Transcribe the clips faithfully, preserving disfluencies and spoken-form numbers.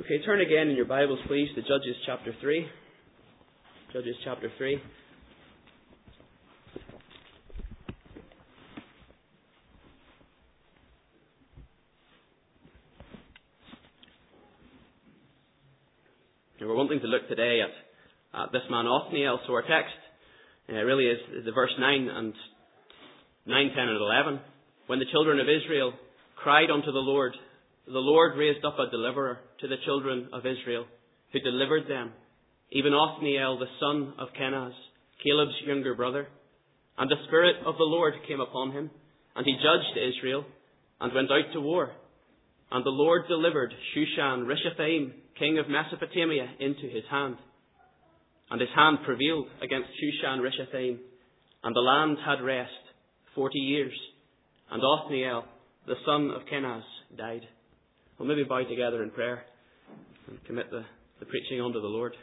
Okay, turn again in your Bibles, please, to Judges chapter three. Judges chapter three. And we're wanting to look today at, at this man Othniel. So our text uh, really is the verse nine and nine, ten, and eleven. When the children of Israel cried unto the Lord, the Lord raised up a deliverer to the children of Israel, who delivered them, even Othniel the son of Kenaz, Caleb's younger brother. And the Spirit of the Lord came upon him, and he judged Israel, and went out to war. And the Lord delivered Shushan-Rishathaim, king of Mesopotamia, into his hand. And his hand prevailed against Shushan-Rishathaim, and the land had rest forty years. And Othniel, the son of Kenaz, died. We'll maybe bow together in prayer and commit the, the preaching unto the Lord.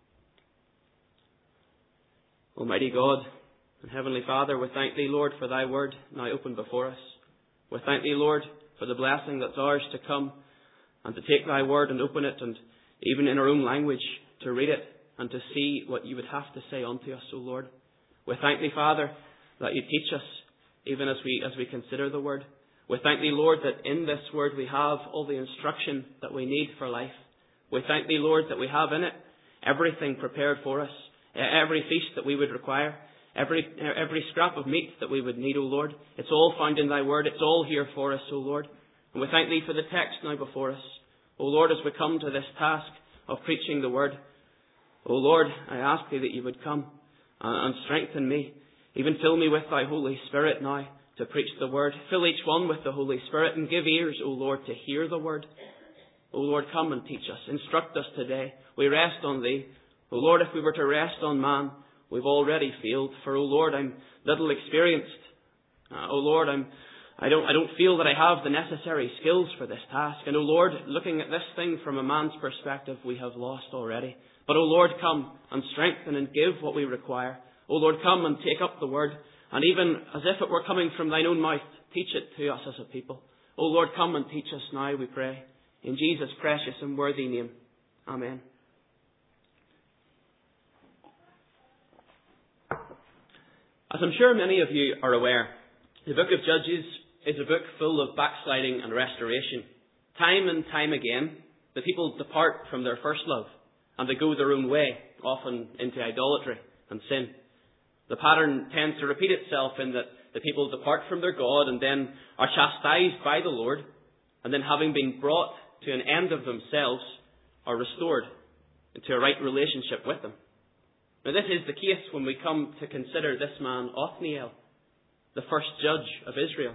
Almighty God and Heavenly Father, we thank Thee, Lord, for Thy word now open before us. We thank Thee, Lord, for the blessing that's ours to come and to take Thy word and open it, and even in our own language to read it and to see what You would have to say unto us, O Lord. We thank Thee, Father, that You teach us even as we as we consider the word. We thank Thee, Lord, that in this word we have all the instruction that we need for life. We thank Thee, Lord, that we have in it everything prepared for us, every feast that we would require, every every scrap of meat that we would need, O Lord. It's all found in Thy word. It's all here for us, O Lord. And we thank Thee for the text now before us. O Lord, as we come to this task of preaching the word, O Lord, I ask Thee that You would come and strengthen me. Even fill me with Thy Holy Spirit now to preach the word. Fill each one with the Holy Spirit and give ears, O Lord, to hear the word. O Lord, come and teach us. Instruct us today. We rest on Thee. O Lord, if we were to rest on man, we've already failed. For, O Lord, I'm little experienced. Uh, O Lord, I'm, I don't, I don't feel that I have the necessary skills for this task. And, O Lord, looking at this thing from a man's perspective, we have lost already. But, O Lord, come and strengthen and give what we require. O Lord, come and take up the word. And even as if it were coming from Thine own mouth, teach it to us as a people. O Lord, come and teach us now, we pray. In Jesus' precious and worthy name. Amen. As I'm sure many of you are aware, the book of Judges is a book full of backsliding and restoration. Time and time again, the people depart from their first love and they go their own way, often into idolatry and sin. The pattern tends to repeat itself in that the people depart from their God and then are chastised by the Lord, and then having been brought to an end of themselves, are restored into a right relationship with Him. Now this is the case when we come to consider this man Othniel, the first judge of Israel.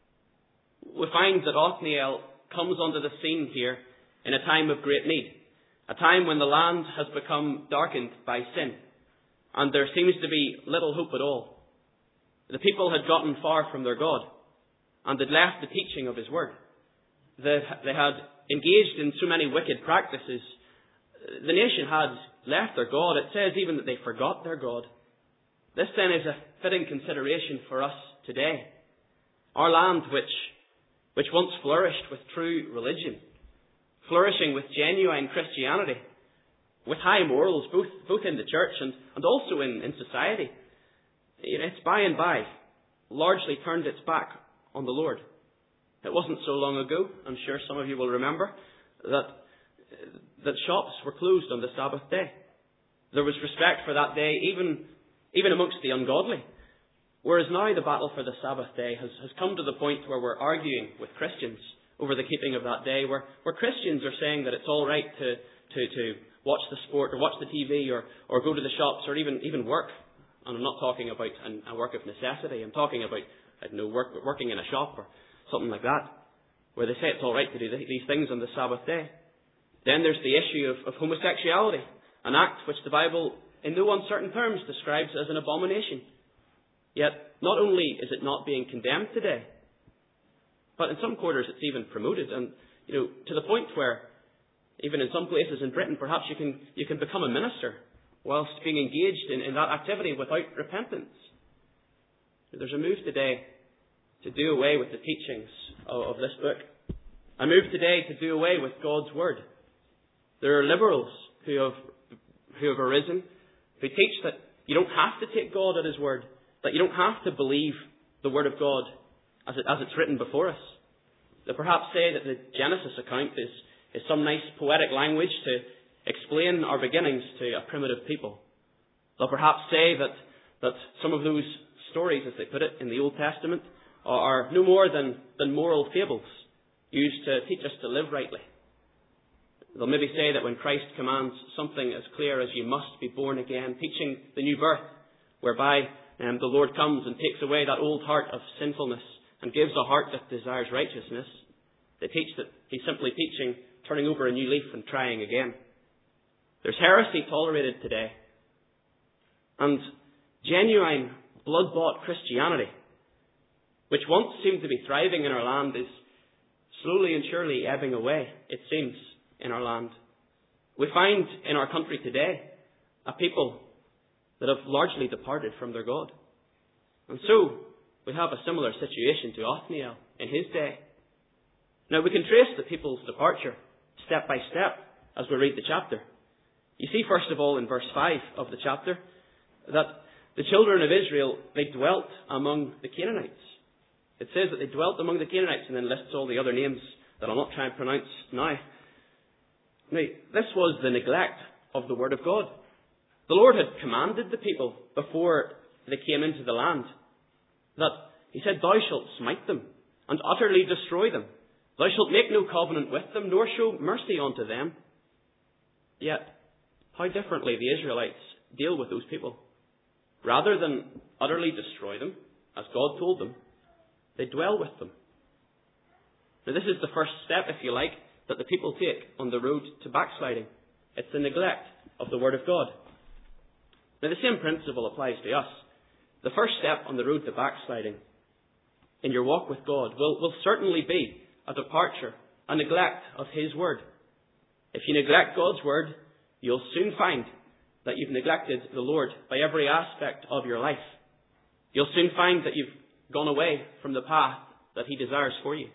We find that Othniel comes onto the scene here in a time of great need, a time when the land has become darkened by sin. And there seems to be little hope at all. The people had gotten far from their God and had left the teaching of His word. They, they had engaged in so many wicked practices. The nation had left their God. It says even that they forgot their God. This then is a fitting consideration for us today. Our land, which, which once flourished with true religion, flourishing with genuine Christianity, with high morals, both both in the church and, and also in, in society, it's by and by largely turned its back on the Lord. It wasn't so long ago, I'm sure some of you will remember, that, that shops were closed on the Sabbath day. There was respect for that day even, even amongst the ungodly. Whereas now the battle for the Sabbath day has, has come to the point where we're arguing with Christians over the keeping of that day, where, where Christians are saying that it's all right to, to, to watch the sport or watch the T V or, or go to the shops or even, even work. And I'm not talking about an, a work of necessity. I'm talking about, I don't know, work, working in a shop or something like that, where they say it's all right to do these things on the Sabbath day. Then there's the issue of, of homosexuality, an act which the Bible in no uncertain terms describes as an abomination. Yet, not only is it not being condemned today, but in some quarters it's even promoted, and you know, to the point where even in some places in Britain, perhaps you can you can become a minister whilst being engaged in, in that activity without repentance. There's a move today to do away with the teachings of, of this book. A move today to do away with God's word. There are liberals who have, who have arisen, who teach that you don't have to take God at His word, that you don't have to believe the word of God as, it, as it's written before us. They perhaps say that the Genesis account is, is some nice poetic language to explain our beginnings to a primitive people. They'll perhaps say that, that some of those stories, as they put it, in the Old Testament are, are no more than, than moral fables used to teach us to live rightly. They'll maybe say that when Christ commands something as clear as you must be born again, teaching the new birth, whereby um, the Lord comes and takes away that old heart of sinfulness and gives a heart that desires righteousness, they teach that He's simply teaching turning over a new leaf and trying again. There's heresy tolerated today. And genuine, blood-bought Christianity, which once seemed to be thriving in our land, is slowly and surely ebbing away, it seems, in our land. We find in our country today a people that have largely departed from their God. And so, we have a similar situation to Othniel in his day. Now, we can trace the people's departure step by step as we read the chapter. You see, first of all, in verse five of the chapter, that the children of Israel, they dwelt among the Canaanites. It says that they dwelt among the Canaanites and then lists all the other names that I'll not try and pronounce now. Now, this was the neglect of the Word of God. The Lord had commanded the people before they came into the land that He said, "Thou shalt smite them and utterly destroy them. Thou shalt make no covenant with them, nor show mercy unto them." Yet, how differently the Israelites deal with those people. Rather than utterly destroy them, as God told them, they dwell with them. Now, this is the first step, if you like, that the people take on the road to backsliding. It's the neglect of the Word of God. Now, the same principle applies to us. The first step on the road to backsliding in your walk with God will, will certainly be a departure, a neglect of His Word. If you neglect God's Word, you'll soon find that you've neglected the Lord by every aspect of your life. You'll soon find that you've gone away from the path that He desires for you.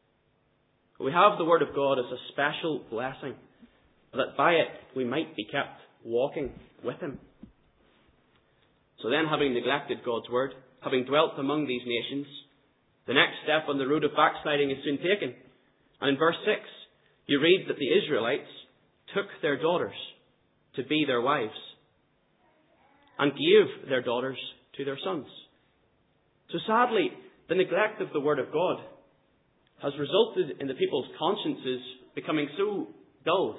We have the Word of God as a special blessing, that by it we might be kept walking with Him. So then, having neglected God's Word, having dwelt among these nations, the next step on the road of backsliding is soon taken. And in verse six, you read that the Israelites took their daughters to be their wives and gave their daughters to their sons. So sadly, the neglect of the Word of God has resulted in the people's consciences becoming so dulled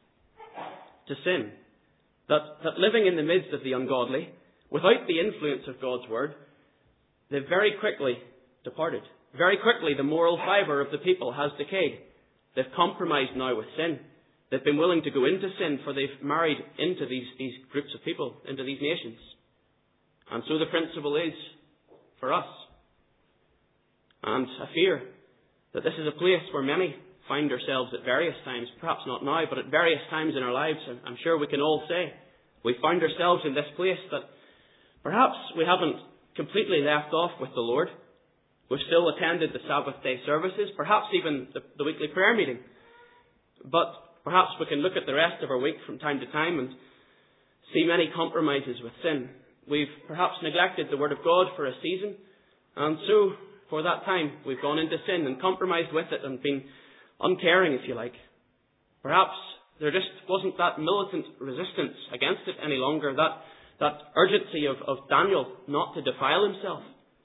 to sin that, that living in the midst of the ungodly, without the influence of God's Word, they've very quickly departed. Very quickly, the moral fibre of the people has decayed. They've compromised now with sin. They've been willing to go into sin, for they've married into these, these groups of people, into these nations. And so the principle is for us. And I fear that this is a place where many find ourselves at various times, perhaps not now, but at various times in our lives. I'm sure we can all say we found ourselves in this place that perhaps we haven't completely left off with the Lord. We've still attended the Sabbath day services, perhaps even the, the weekly prayer meeting. But perhaps we can look at the rest of our week from time to time and see many compromises with sin. We've perhaps neglected the Word of God for a season, and so for that time we've gone into sin and compromised with it and been uncaring, if you like. Perhaps there just wasn't that militant resistance against it any longer, that, that urgency of, of Daniel not to defile himself.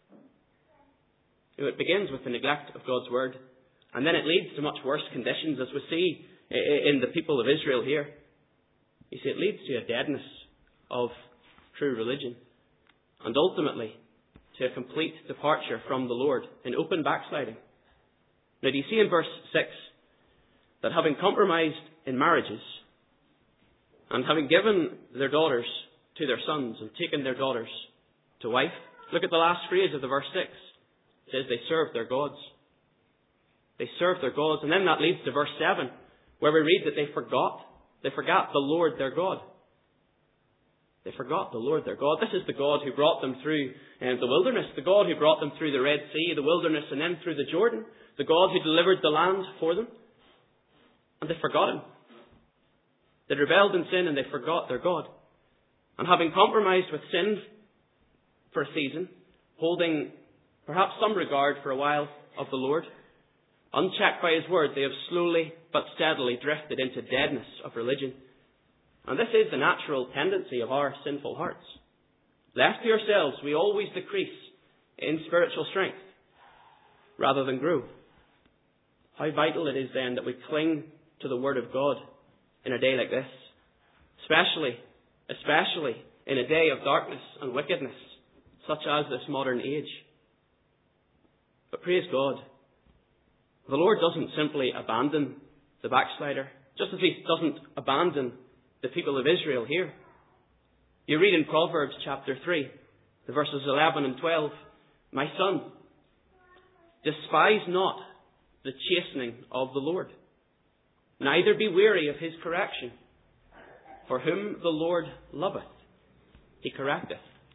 It begins with the neglect of God's Word, and then it leads to much worse conditions, as we see in the people of Israel here. You see, it leads to a deadness of true religion, and ultimately to a complete departure from the Lord in open backsliding. Now, do you see in verse six that having compromised in marriages and having given their daughters to their sons and taken their daughters to wife, look at the last phrase of the verse six. It says they served their gods. They served their gods. And then that leads to verse seven, where we read that they forgot. They forgot the Lord their God. They forgot the Lord their God. This is the God who brought them through um, the wilderness, the God who brought them through the Red Sea, the wilderness, and then through the Jordan, the God who delivered the land for them. And they forgot Him. They rebelled in sin and they forgot their God. And having compromised with sin for a season, holding perhaps some regard for a while of the Lord, unchecked by His word, they have slowly but steadily drifted into deadness of religion. And this is the natural tendency of our sinful hearts. Left to ourselves, we always decrease in spiritual strength rather than grow. How vital it is then that we cling to the Word of God in a day like this, especially, especially in a day of darkness and wickedness, such as this modern age. But praise God, the Lord doesn't simply abandon the backslider, just as He doesn't abandon the people of Israel here. You read in Proverbs chapter three, the verses eleven and twelve, "My son, despise not the chastening of the Lord, neither be weary of His correction. For whom the Lord loveth, He correcteth,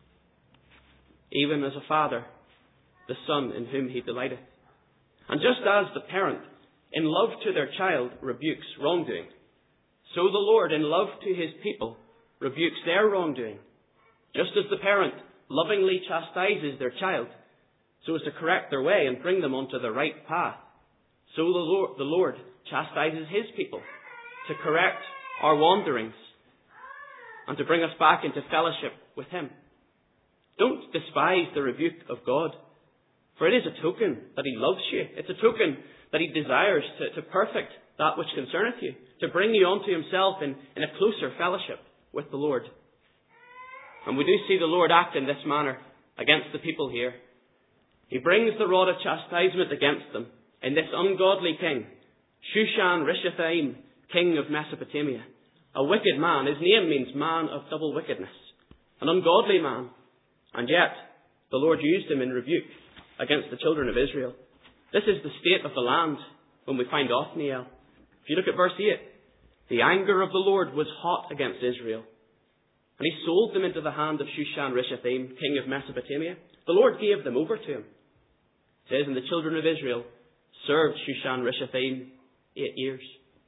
even as a father the son in whom He delighteth." And just as the parent in love to their child rebukes wrongdoing, so the Lord in love to His people rebukes their wrongdoing. Just as the parent lovingly chastises their child so as to correct their way and bring them onto the right path, so the Lord, the Lord chastises His people to correct our wanderings and to bring us back into fellowship with Him. Don't despise the rebuke of God, for it is a token that He loves you. It's a token that He desires to, to perfect that which concerneth you, to bring you unto Himself in, in a closer fellowship with the Lord. And we do see the Lord act in this manner against the people here. He brings the rod of chastisement against them in this ungodly king, Shushan-Rishathaim, king of Mesopotamia. A wicked man. His name means man of double wickedness. An ungodly man. And yet, the Lord used him in rebuke against the children of Israel. This is the state of the land when we find Othniel. If you look at verse eight, the anger of the Lord was hot against Israel, and He sold them into the hand of Shushan-Rishathaim, king of Mesopotamia. The Lord gave them over to him. It says, and the children of Israel served Shushan-Rishathaim eight years.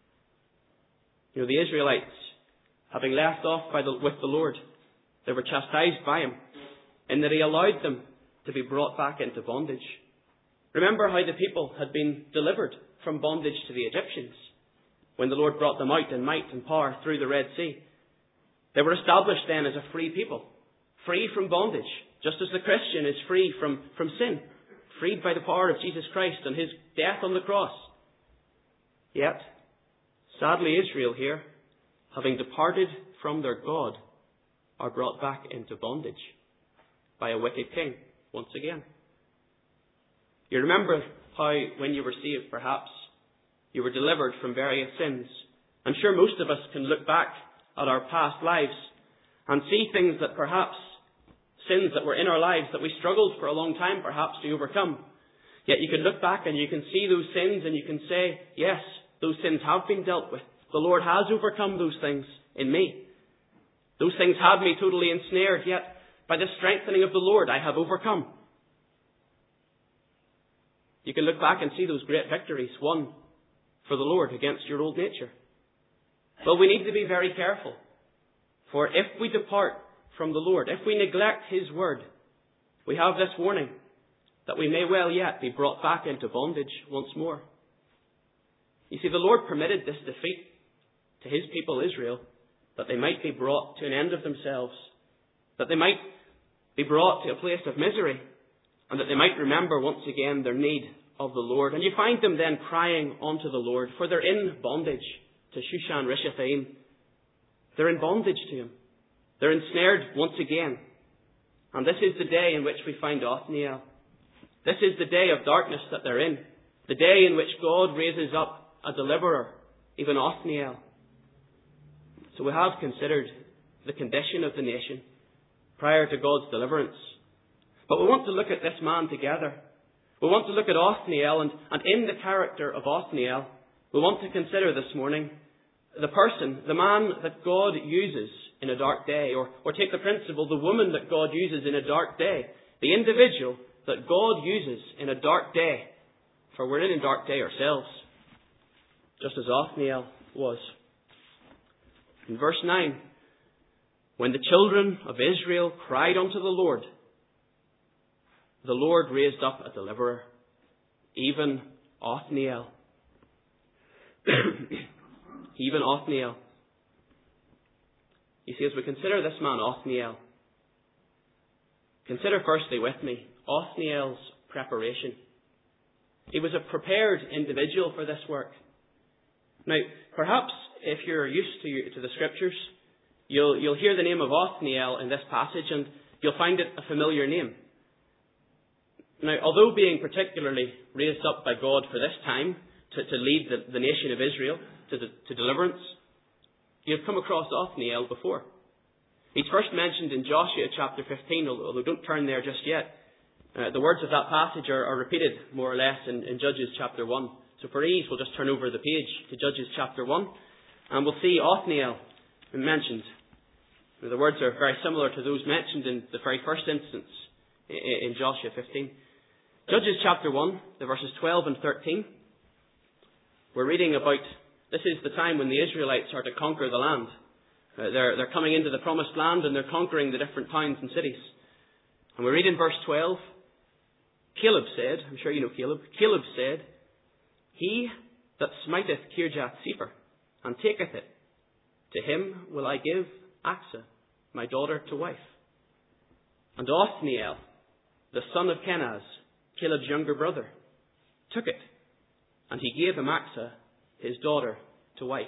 You know, the Israelites, having left off by the, with the Lord, they were chastised by Him, in that He allowed them to be brought back into bondage. Remember how the people had been delivered from bondage to the Egyptians when the Lord brought them out in might and power through the Red Sea. They were established then as a free people, free from bondage, just as the Christian is free from, from sin, freed by the power of Jesus Christ and His death on the cross. Yet, sadly, Israel here, having departed from their God, are brought back into bondage by a wicked king once again. You remember how, when you were saved, perhaps, you were delivered from various sins. I'm sure most of us can look back at our past lives and see things that perhaps, sins that were in our lives that we struggled for a long time perhaps to overcome. Yet you can look back and you can see those sins and you can say, yes, those sins have been dealt with. The Lord has overcome those things in me. Those things had me totally ensnared, yet by the strengthening of the Lord I have overcome. You can look back and see those great victories won for the Lord against your old nature. But we need to be very careful. For if we depart from the Lord, if we neglect His word, we have this warning that we may well yet be brought back into bondage once more. You see, the Lord permitted this defeat to His people Israel that they might be brought to an end of themselves, that they might be brought to a place of misery, and that they might remember once again their need of the Lord. And you find them then crying unto the Lord, for they're in bondage to Shushan-Rishathaim. They're in bondage to him. They're ensnared once again. And this is the day in which we find Othniel. This is the day of darkness that they're in. The day in which God raises up a deliverer, even Othniel. So we have considered the condition of the nation prior to God's deliverance. But we want to look at this man together. We want to look at Othniel, and, and in the character of Othniel, we want to consider this morning the person, the man that God uses in a dark day, or, or take the principle, the woman that God uses in a dark day, the individual that God uses in a dark day, for we're in a dark day ourselves, just as Othniel was. In verse nine, when the children of Israel cried unto the Lord, the Lord raised up a deliverer, even Othniel. Even Othniel. You see, as we consider this man Othniel, consider firstly with me Othniel's preparation. He was a prepared individual for this work. Now, perhaps if you're used to, to the Scriptures, you'll, you'll hear the name of Othniel in this passage and you'll find it a familiar name. Now, although being particularly raised up by God for this time to, to lead the, the nation of Israel to, the, to deliverance, you've come across Othniel before. He's first mentioned in Joshua chapter fifteen, although don't turn there just yet. Uh, the words of that passage are, are repeated more or less in, in Judges chapter one. So for ease, we'll just turn over the page to Judges chapter one, and we'll see Othniel mentioned. Now, the words are very similar to those mentioned in the very first instance in, in Joshua fifteen. Judges chapter one, the verses twelve and thirteen. We're reading about, this is the time when the Israelites are to conquer the land. Uh, they're, they're coming into the promised land and they're conquering the different towns and cities. And we read in verse twelve, Caleb said, I'm sure you know Caleb, Caleb said, He that smiteth Kirjath Sepher and taketh it, to him will I give Achsah, my daughter, to wife. And Othniel, the son of Kenaz, Caleb's younger brother, took it, and he gave him Achsah, his daughter, to wife.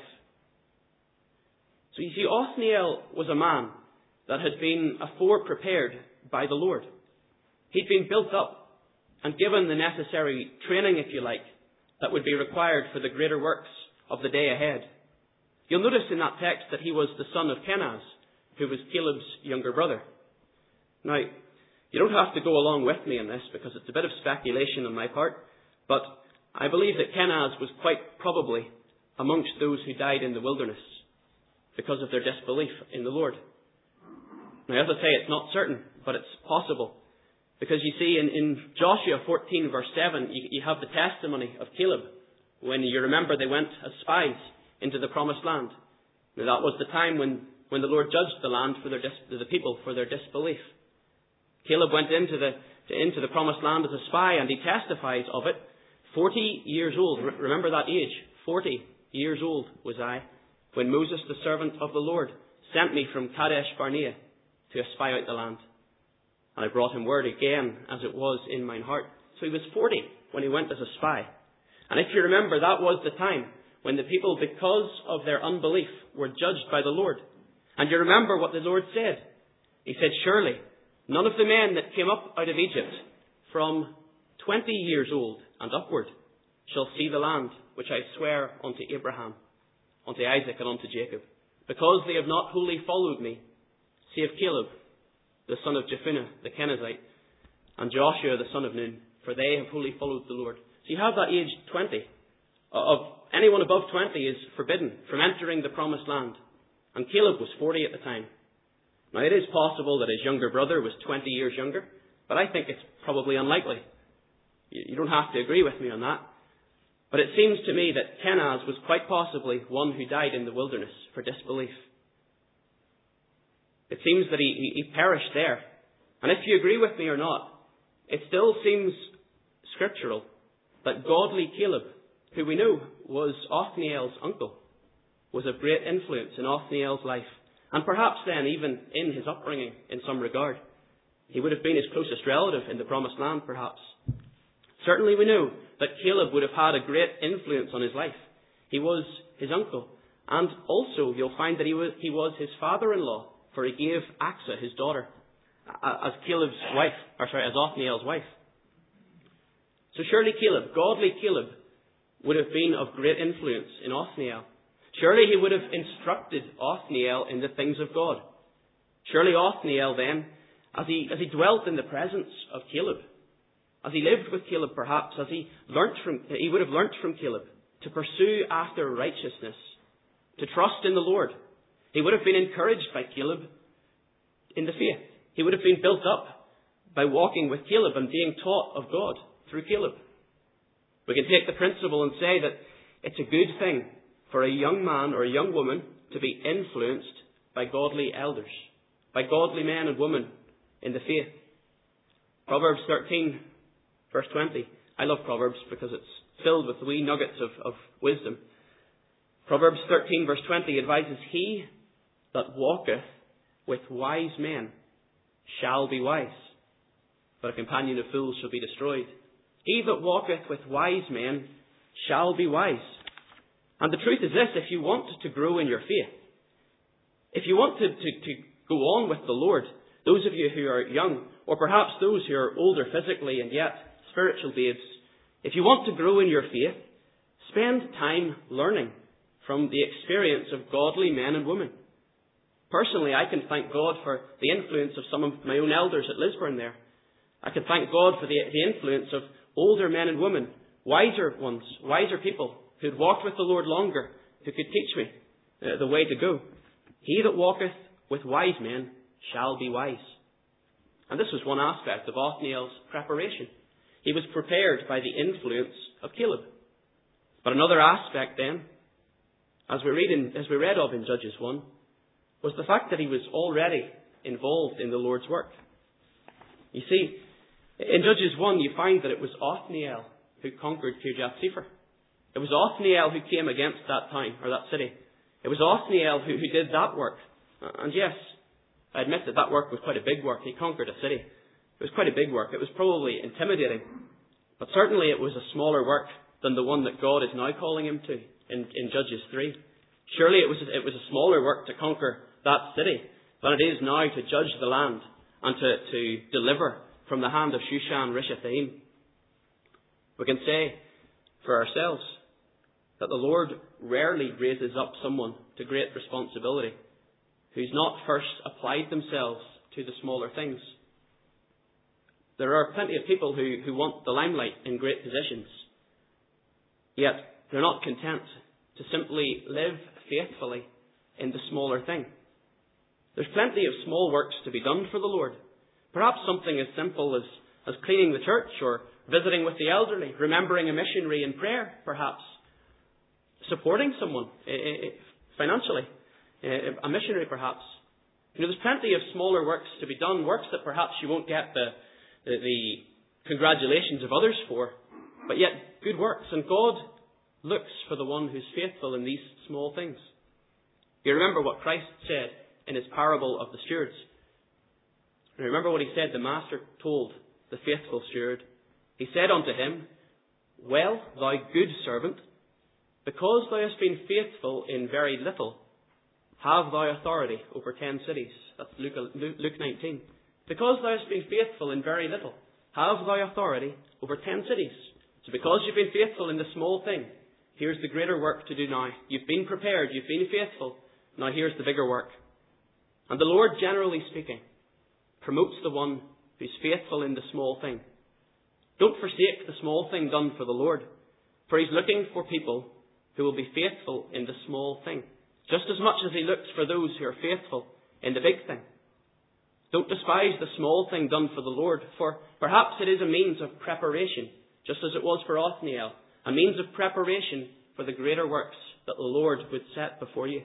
So you see, Othniel was a man that had been afore prepared by the Lord. He'd been built up and given the necessary training, if you like, that would be required for the greater works of the day ahead. You'll notice in that text that he was the son of Kenaz, who was Caleb's younger brother. Now, you don't have to go along with me in this because it's a bit of speculation on my part, but I believe that Kenaz was quite probably amongst those who died in the wilderness because of their disbelief in the Lord. Now, as I say, it's not certain, but it's possible. Because you see, in, in Joshua fourteen verse seven, you, you have the testimony of Caleb when you remember they went as spies into the promised land. Now, that was the time when, when the Lord judged the land for their dis, the people for their disbelief. Caleb went into the, to, into the promised land as a spy, and he testifies of it. Forty years old. Re- remember that age. Forty years old was I when Moses, the servant of the Lord, sent me from Kadesh Barnea to espy out the land. And I brought him word again, as it was in mine heart. So he was forty when he went as a spy. And if you remember, that was the time when the people, because of their unbelief, were judged by the Lord. And you remember what the Lord said. He said, surely none of the men that came up out of Egypt from twenty years old and upward shall see the land which I swear unto Abraham, unto Isaac, and unto Jacob, because they have not wholly followed me, save Caleb, the son of Jephunneh, the Kenizzite, and Joshua, the son of Nun, for they have wholly followed the Lord. So you have that age twenty. Of anyone above twenty is forbidden from entering the promised land. And Caleb was forty at the time. Now, it is possible that his younger brother was twenty years younger, but I think it's probably unlikely. You don't have to agree with me on that. But it seems to me that Kenaz was quite possibly one who died in the wilderness for disbelief. It seems that he, he perished there. And if you agree with me or not, it still seems scriptural that godly Caleb, who we know was Othniel's uncle, was of great influence in Othniel's life. And perhaps then even in his upbringing in some regard. He would have been his closest relative in the promised land, perhaps. Certainly we know that Caleb would have had a great influence on his life. He was his uncle. And also you'll find that he was, he was his father-in-law, for he gave Achsah, his daughter, as Caleb's wife, or sorry, as Othniel's wife. So surely Caleb, godly Caleb, would have been of great influence in Othniel. Surely he would have instructed Othniel in the things of God. Surely Othniel then, as he, as he dwelt in the presence of Caleb, as he lived with Caleb perhaps, as he learnt from, he would have learnt from Caleb to pursue after righteousness, to trust in the Lord. He would have been encouraged by Caleb in the faith. He would have been built up by walking with Caleb and being taught of God through Caleb. We can take the principle and say that it's a good thing for a young man or a young woman to be influenced by godly elders, by godly men and women in the faith. Proverbs thirteen, verse twenty. I love Proverbs because it's filled with wee nuggets of, of wisdom. Proverbs thirteen, verse twenty advises, "He that walketh with wise men shall be wise, but a companion of fools shall be destroyed." He that walketh with wise men shall be wise. And the truth is this: if you want to grow in your faith, if you want to, to, to go on with the Lord, those of you who are young, or perhaps those who are older physically and yet spiritual babes, if you want to grow in your faith, spend time learning from the experience of godly men and women. Personally, I can thank God for the influence of some of my own elders at Lisburn there. I can thank God for the, the influence of older men and women, wiser ones, wiser people who had walked with the Lord longer, who could teach me uh, the way to go. He that walketh with wise men shall be wise. And this was one aspect of Othniel's preparation. He was prepared by the influence of Caleb. But another aspect then, as we read in, as we read of in Judges one, was the fact that he was already involved in the Lord's work. You see, in Judges one you find that it was Othniel who conquered Kirjath-Sepher. It was Othniel who came against that town, or that city. It was Othniel who, who did that work. And yes, I admit that that work was quite a big work. He conquered a city. It was quite a big work. It was probably intimidating. But certainly it was a smaller work than the one that God is now calling him to in, in Judges three. Surely it was, it was a smaller work to conquer that city than it is now to judge the land and to, to deliver from the hand of Shushan-Rishathaim. We can say for ourselves that the Lord rarely raises up someone to great responsibility who's not first applied themselves to the smaller things. There are plenty of people who, who want the limelight in great positions, yet they're not content to simply live faithfully in the smaller thing. There's plenty of small works to be done for the Lord. Perhaps something as simple as, as cleaning the church, or visiting with the elderly, remembering a missionary in prayer, perhaps. Supporting someone financially, a missionary perhaps. You know, there's plenty of smaller works to be done, works that perhaps you won't get the, the, the congratulations of others for, but yet good works. And God looks for the one who's faithful in these small things. You remember what Christ said in his parable of the stewards. And remember what he said, the master told the faithful steward. He said unto him, "Well, thou good servant, because thou hast been faithful in very little, have thou authority over ten cities." That's Luke, Luke nineteen. Because thou hast been faithful in very little, have thou authority over ten cities. So because you've been faithful in the small thing, here's the greater work to do now. You've been prepared, you've been faithful, now here's the bigger work. And the Lord, generally speaking, promotes the one who's faithful in the small thing. Don't forsake the small thing done for the Lord, for he's looking for people who will be faithful in the small thing, just as much as he looks for those who are faithful in the big thing. Don't despise the small thing done for the Lord, for perhaps it is a means of preparation, just as it was for Othniel, a means of preparation for the greater works that the Lord would set before you.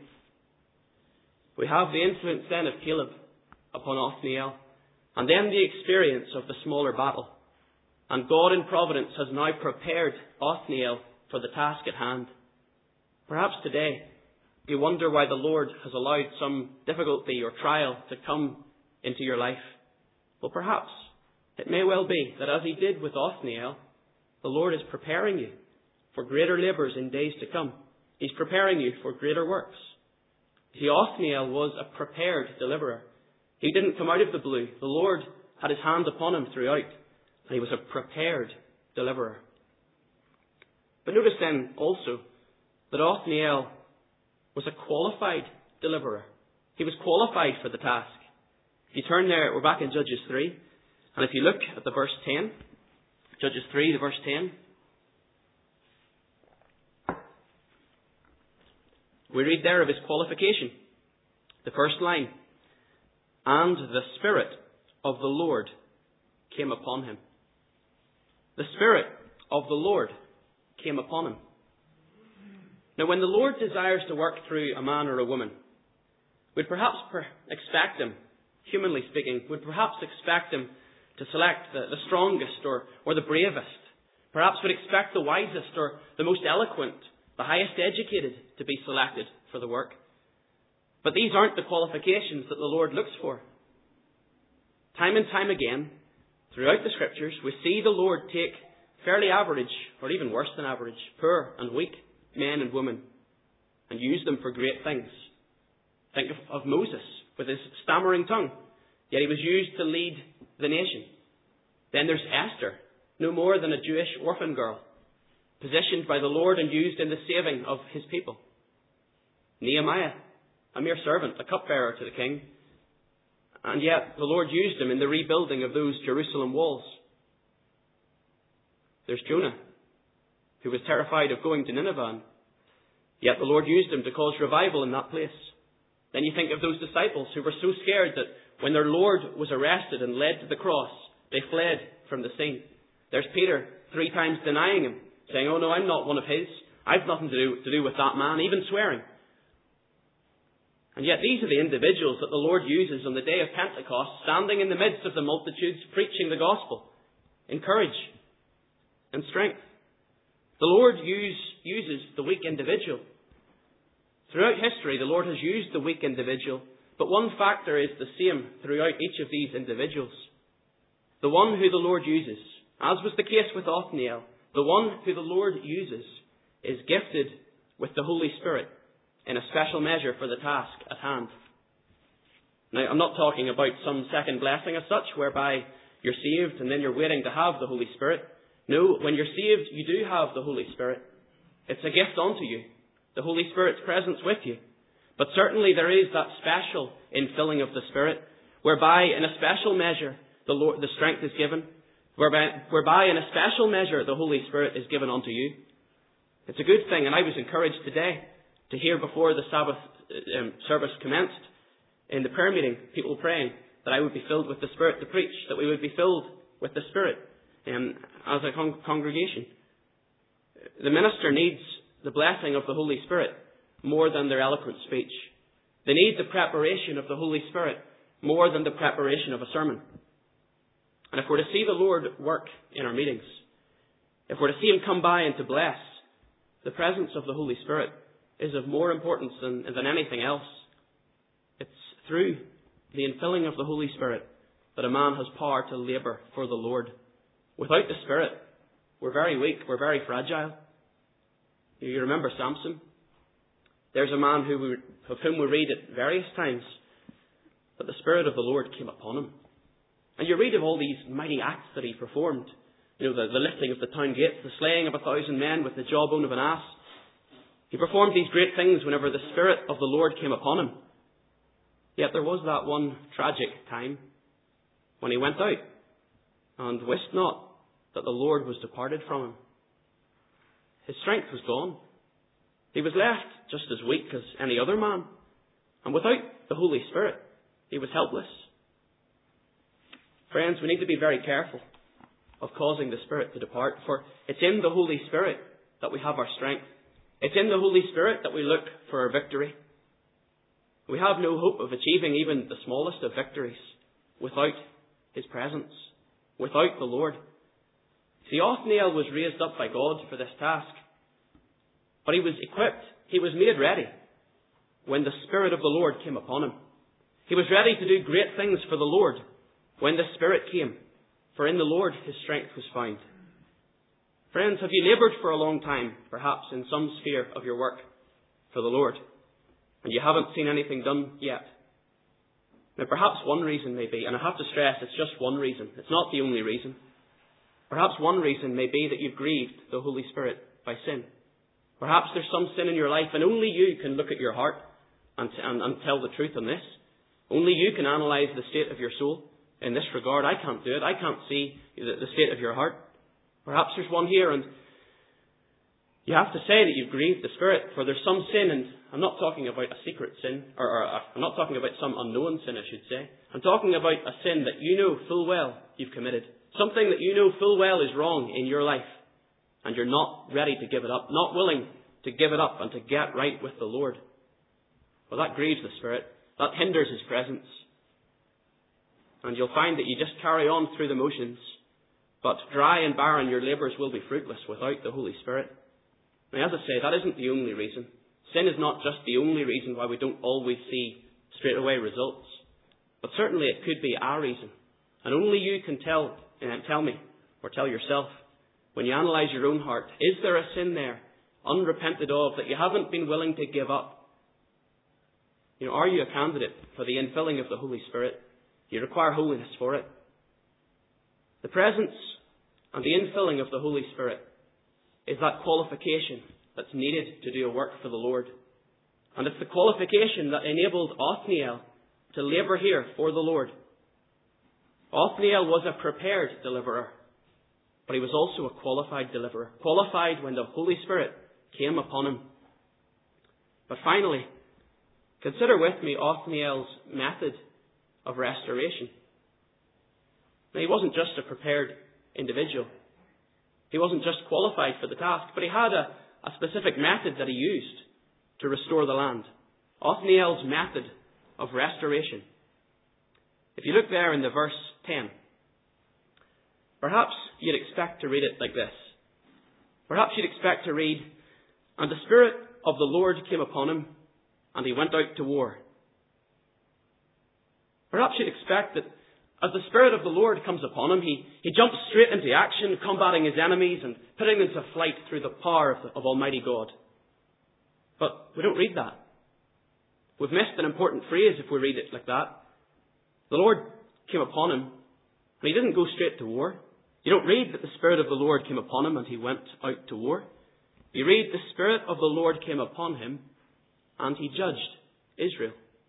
We have the influence then of Caleb upon Othniel, and then the experience of the smaller battle. And God in providence has now prepared Othniel for the task at hand. Perhaps today you wonder why the Lord has allowed some difficulty or trial to come into your life. Well, perhaps it may well be that as he did with Othniel, the Lord is preparing you for greater labours in days to come. He's preparing you for greater works. See, Othniel was a prepared deliverer. He didn't come out of the blue. The Lord had his hand upon him throughout, and he was a prepared deliverer. But notice then also that Othniel was a qualified deliverer. He was qualified for the task. If you turn there, we're back in Judges three, and if you look at the verse ten, Judges three, the verse ten, we read there of his qualification. The first line, "And the Spirit of the Lord came upon him." The Spirit of the Lord came upon him. Now, when the Lord desires to work through a man or a woman, we'd perhaps per- expect him, humanly speaking, would perhaps expect him to select the, the strongest or, or the bravest. Perhaps would expect the wisest or the most eloquent, the highest educated to be selected for the work. But these aren't the qualifications that the Lord looks for. Time and time again, throughout the Scriptures, we see the Lord take fairly average, or even worse than average, poor and weak men and women, and use them for great things. Think of, of Moses with his stammering tongue, yet he was used to lead the nation. Then there's Esther, no more than a Jewish orphan girl, positioned by the Lord and used in the saving of his people. Nehemiah, a mere servant, a cupbearer to the king, and yet the Lord used him in the rebuilding of those Jerusalem walls. There's Jonah, who was terrified of going to Nineveh, yet the Lord used him to cause revival in that place. Then you think of those disciples who were so scared that when their Lord was arrested and led to the cross, they fled from the scene. There's Peter, three times denying him, saying, "Oh no, I'm not one of his. I've nothing to do, to do with that man," even swearing. And yet these are the individuals that the Lord uses on the day of Pentecost, standing in the midst of the multitudes, preaching the gospel in courage and strength. The Lord use, uses the weak individual. Throughout history, the Lord has used the weak individual, but one factor is the same throughout each of these individuals. The one who the Lord uses, as was the case with Othniel, the one who the Lord uses is gifted with the Holy Spirit in a special measure for the task at hand. Now, I'm not talking about some second blessing as such, whereby you're saved and then you're waiting to have the Holy Spirit. No, when you're saved, you do have the Holy Spirit. It's a gift unto you, the Holy Spirit's presence with you. But certainly there is that special infilling of the Spirit, whereby in a special measure the Lord, the strength is given, whereby, whereby in a special measure the Holy Spirit is given unto you. It's a good thing, and I was encouraged today to hear before the Sabbath um, service commenced in the prayer meeting, people praying that I would be filled with the Spirit to preach, that we would be filled with the Spirit um, as a con- congregation. The minister needs the blessing of the Holy Spirit more than their eloquent speech. They need the preparation of the Holy Spirit more than the preparation of a sermon. And if we're to see the Lord work in our meetings, if we're to see Him come by and to bless, the presence of the Holy Spirit is of more importance than, than anything else. It's through the infilling of the Holy Spirit that a man has power to labour for the Lord. Without the Spirit, we're very weak, we're very fragile. You remember Samson? There's a man who we, of whom we read at various times that the Spirit of the Lord came upon him. And you read of all these mighty acts that he performed. You know, the, the lifting of the town gates, the slaying of a thousand men with the jawbone of an ass. He performed these great things whenever the Spirit of the Lord came upon him. Yet there was that one tragic time when he went out and wist not that the Lord was departed from him. His strength was gone. He was left just as weak as any other man. And without the Holy Spirit, he was helpless. Friends, we need to be very careful of causing the Spirit to depart, for it's in the Holy Spirit that we have our strength. It's in the Holy Spirit that we look for our victory. We have no hope of achieving even the smallest of victories without His presence, without the Lord. See, Othniel was raised up by God for this task, but he was equipped, he was made ready when the Spirit of the Lord came upon him. He was ready to do great things for the Lord when the Spirit came, for in the Lord his strength was found. Friends, have you laboured for a long time, perhaps in some sphere of your work for the Lord, and you haven't seen anything done yet? Now, perhaps one reason may be, and I have to stress, it's just one reason. It's not the only reason. Perhaps one reason may be that you've grieved the Holy Spirit by sin. Perhaps there's some sin in your life, and only you can look at your heart and, and, and tell the truth on this. Only you can analyse the state of your soul in this regard. I can't do it. I can't see the, the state of your heart. Perhaps there's one here, and you have to say that you've grieved the Spirit, for there's some sin, and I'm not talking about a secret sin, or, or uh, I'm not talking about some unknown sin, I should say. I'm talking about a sin that you know full well you've committed. Something that you know full well is wrong in your life, and you're not ready to give it up, not willing to give it up and to get right with the Lord. Well, that grieves the Spirit. That hinders His presence. And you'll find that you just carry on through the motions, but dry and barren your labours will be fruitless without the Holy Spirit. Now, as I say, that isn't the only reason. Sin is not just the only reason why we don't always see straightaway results. But certainly it could be our reason. And only you can tell, uh, tell me, or tell yourself, when you analyse your own heart, is there a sin there, unrepented of, that you haven't been willing to give up? You know, are you a candidate for the infilling of the Holy Spirit? Do you require holiness for it? The presence and the infilling of the Holy Spirit is that qualification that's needed to do a work for the Lord. And it's the qualification that enabled Othniel to labour here for the Lord. Othniel was a prepared deliverer, but he was also a qualified deliverer, qualified when the Holy Spirit came upon him. But finally, consider with me Othniel's method of restoration. Now, he wasn't just a prepared individual. He wasn't just qualified for the task, but he had a, a specific method that he used to restore the land. Othniel's method of restoration. If you look there in the verse ten, perhaps you'd expect to read it like this. Perhaps you'd expect to read, "And the Spirit of the Lord came upon him, and he went out to war." Perhaps you'd expect that as the Spirit of the Lord comes upon him, he, he jumps straight into action, combating his enemies and putting them to flight through the power of, the, of Almighty God. But we don't read that. We've missed an important phrase if we read it like that. The Lord came upon him, and he didn't go straight to war. You don't read that the Spirit of the Lord came upon him and he went out to war. You read the Spirit of the Lord came upon him and he judged Israel.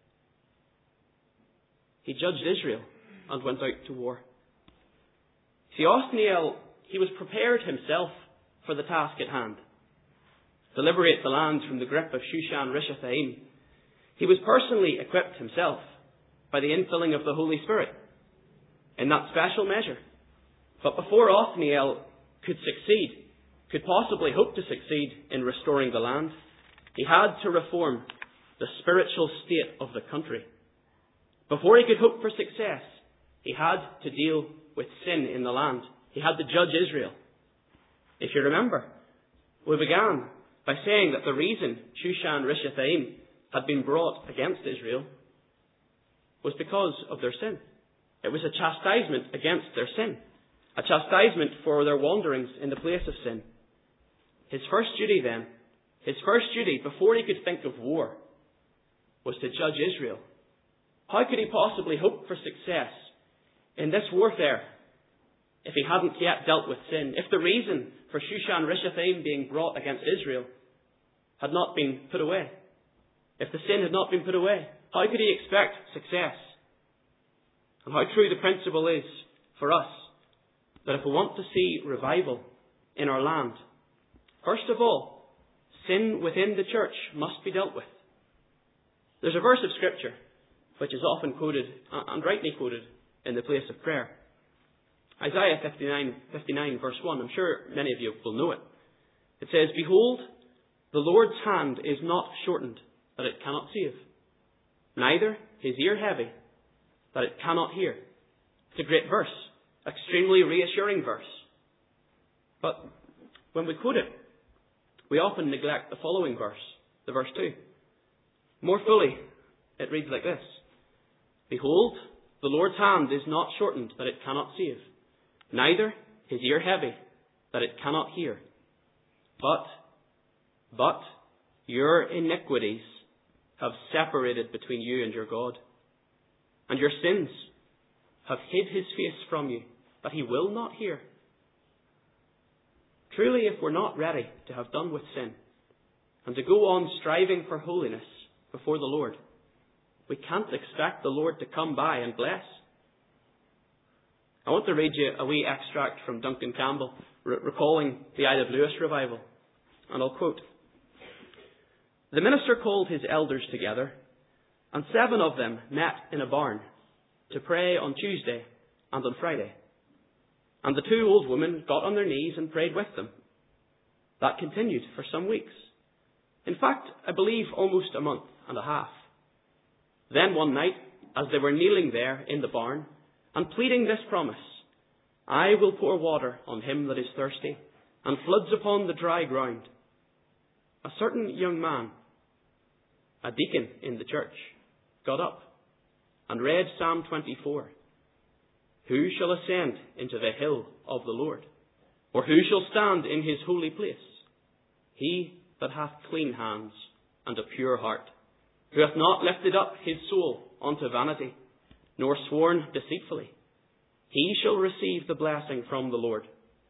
He judged Israel and went out to war. See, Othniel, he was prepared himself for the task at hand, to liberate the land from the grip of Shushan-Rishathaim. He was personally equipped himself by the infilling of the Holy Spirit in that special measure. But before Othniel could succeed, could possibly hope to succeed in restoring the land, he had to reform the spiritual state of the country. Before he could hope for success, he had to deal with sin in the land. He had to judge Israel. If you remember, we began by saying that the reason Shushan-Rishathaim had been brought against Israel was because of their sin. It was a chastisement against their sin. A chastisement for their wanderings in the place of sin. His first duty then, his first duty before he could think of war, was to judge Israel. How could he possibly hope for success in this warfare if he hadn't yet dealt with sin? If the reason for Shushan-Rishathaim being brought against Israel had not been put away, if the sin had not been put away, how could he expect success? And how true the principle is for us, that if we want to see revival in our land, first of all, sin within the church must be dealt with. There's a verse of Scripture which is often quoted, and rightly quoted, in the place of prayer. Isaiah fifty-nine, fifty-nine verse one. I'm sure many of you will know it. It says, "Behold, the Lord's hand is not shortened, that it cannot save, neither his ear heavy, that it cannot hear." It's a great verse, extremely reassuring verse. But when we quote it, we often neglect the following verse, the verse two. More fully, it reads like this: "Behold, the Lord's hand is not shortened, that it cannot save, neither his ear heavy, that it cannot hear. But, but your iniquities have separated between you and your God, and your sins have hid his face from you, that he will not hear." Truly, if we're not ready to have done with sin, and to go on striving for holiness before the Lord, we can't expect the Lord to come by and bless. I want to read you a wee extract from Duncan Campbell, re- recalling the Isle of Lewis revival. And I'll quote: "The minister called his elders together, and seven of them met in a barn to pray on Tuesday and on Friday. And the two old women got on their knees and prayed with them. That continued for some weeks. In fact, I believe almost a month and a half. Then one night, as they were kneeling there in the barn and pleading this promise, I will pour water on him that is thirsty, and floods upon the dry ground. A certain young man, a deacon in the church, got up and read Psalm twenty-four. Who shall ascend into the hill of the Lord? Or who shall stand in his holy place? He that hath clean hands and a pure heart, who hath not lifted up his soul unto vanity, nor sworn deceitfully, he shall receive the blessing from the Lord.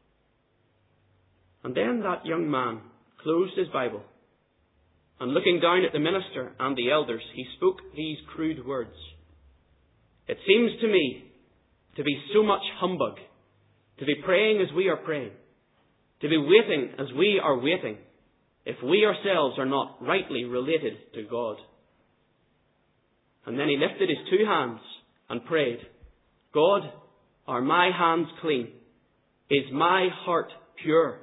And then that young man closed his Bible, and looking down at the minister and the elders, he spoke these crude words. It seems to me to be so much humbug, to be praying as we are praying, to be waiting as we are waiting, if we ourselves are not rightly related to God. And then he lifted his two hands and prayed, God, are my hands clean? Is my heart pure?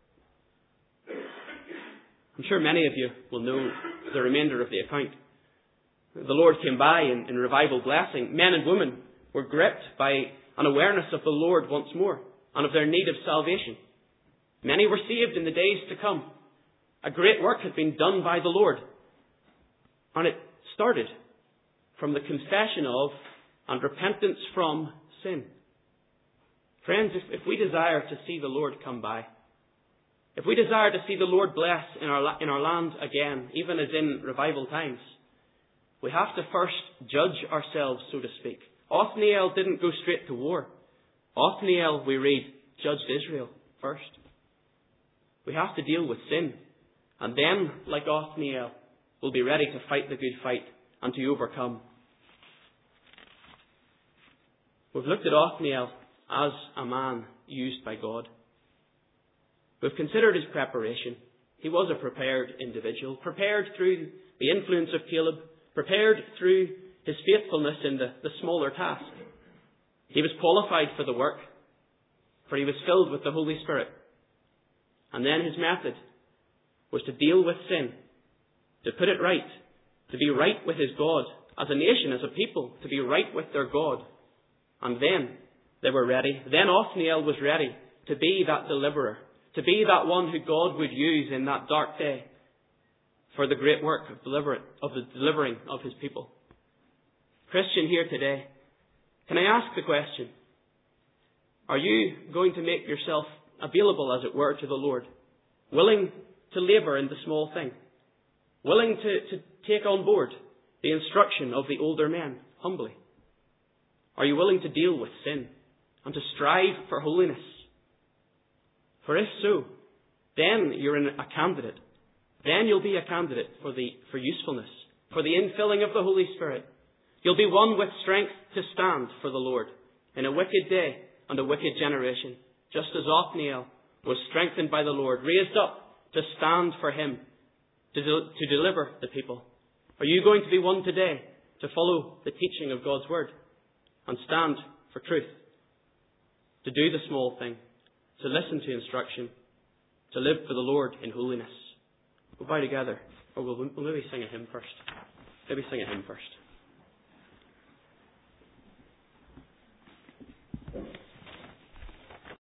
I'm sure many of you will know the remainder of the account. The Lord came by in, in revival blessing. Men and women were gripped by an awareness of the Lord once more and of their need of salvation. Many were saved in the days to come. A great work had been done by the Lord. And it started from the confession of and repentance from sin. Friends, if, if we desire to see the Lord come by, if we desire to see the Lord bless in our, in our land again, even as in revival times, we have to first judge ourselves, so to speak. Othniel didn't go straight to war. Othniel, we read, judged Israel first. We have to deal with sin. And then, like Othniel, we'll be ready to fight the good fight and to overcome. We've looked at Othniel as a man used by God. We've considered his preparation. He was a prepared individual, prepared through the influence of Caleb, prepared through his faithfulness in the, the smaller task. He was qualified for the work, for he was filled with the Holy Spirit. And then his method was to deal with sin, to put it right, to be right with his God, as a nation, as a people, to be right with their God. And then they were ready. Then Othniel was ready to be that deliverer, to be that one who God would use in that dark day for the great work of, deliver of the delivering of his people. Christian here today, can I ask the question, are you going to make yourself available, as it were, to the Lord, willing to labour in the small thing, willing to, to take on board the instruction of the older men humbly? Are you willing to deal with sin and to strive for holiness? For if so, then you're in a candidate. Then you'll be a candidate for the for usefulness, for the infilling of the Holy Spirit. You'll be one with strength to stand for the Lord in a wicked day and a wicked generation, just as Othniel was strengthened by the Lord, raised up to stand for him, to, de- to deliver the people. Are you going to be one today to follow the teaching of God's Word and stand for truth, to do the small thing, to listen to instruction, to live for the Lord in holiness? We'll bow together, or we'll, we'll maybe sing a hymn first. Maybe sing a hymn first.